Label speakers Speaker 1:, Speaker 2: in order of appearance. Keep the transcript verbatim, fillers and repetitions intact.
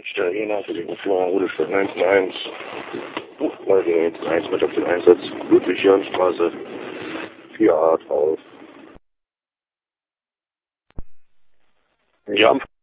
Speaker 1: Stelle Jena für die Rufnummer Rudolstadt eins eins. Mal jetzt eins mit auf den Einsatz. Ludwig-Jörn-Straße vier a drauf.
Speaker 2: Ja.